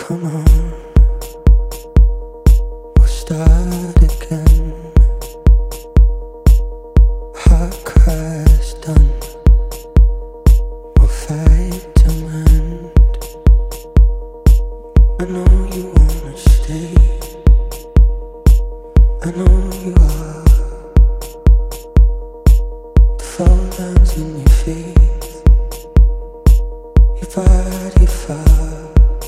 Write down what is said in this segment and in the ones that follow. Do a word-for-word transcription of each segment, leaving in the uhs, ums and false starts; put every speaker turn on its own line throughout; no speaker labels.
Come on, we'll start again. Heart crash done. We'll fight to mend. I know you wanna stay. I know you are. The fall downs in your face. Your body far.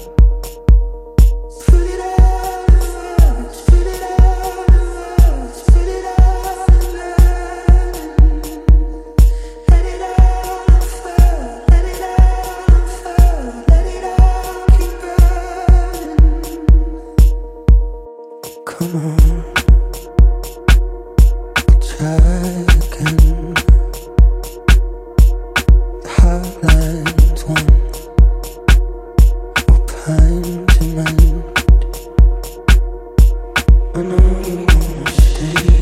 Come on, try again. The heartline's one, we're pine to mend. I know you wanna stay.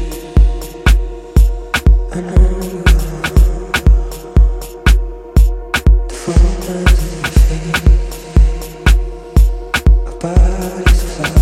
I know you are. The phone lines in your face. Our bodies fly.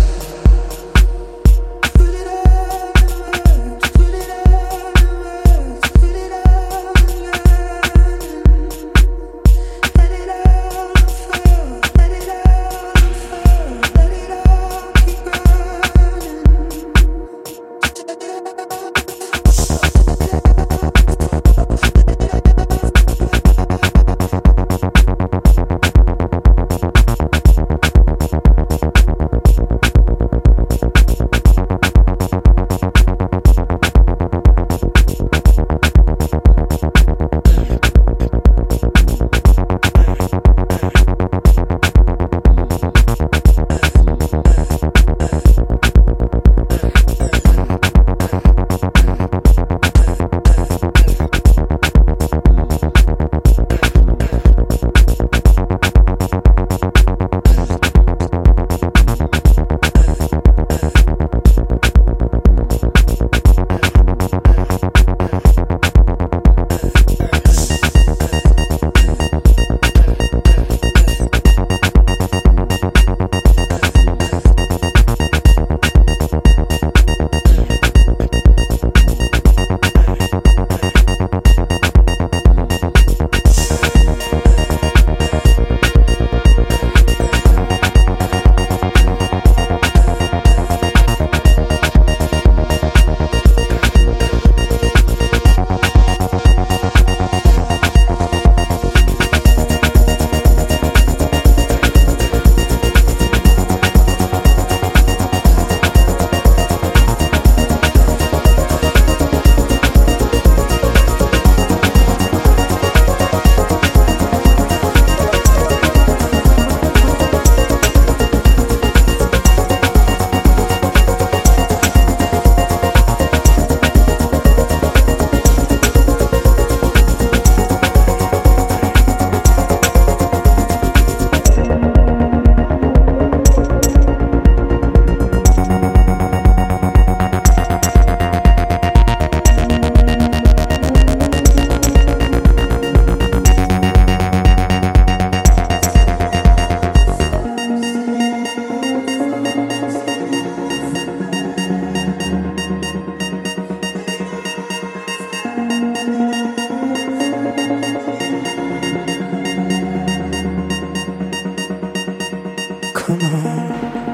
Come on,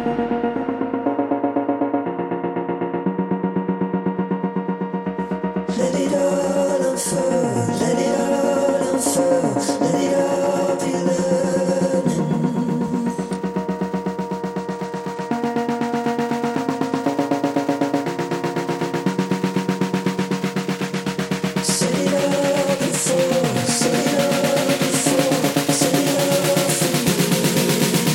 let it all unfold, let it all unfold, let it all be learning. Set it all before, set it all before, set it all for you.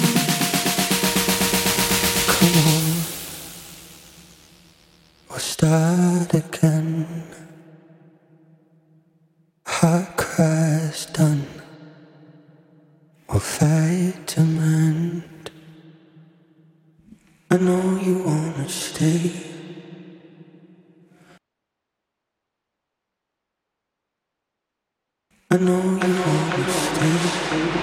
Come on, we'll start again. Heart crash done. We'll fight to mend. I know you wanna stay. I know you wanna stay.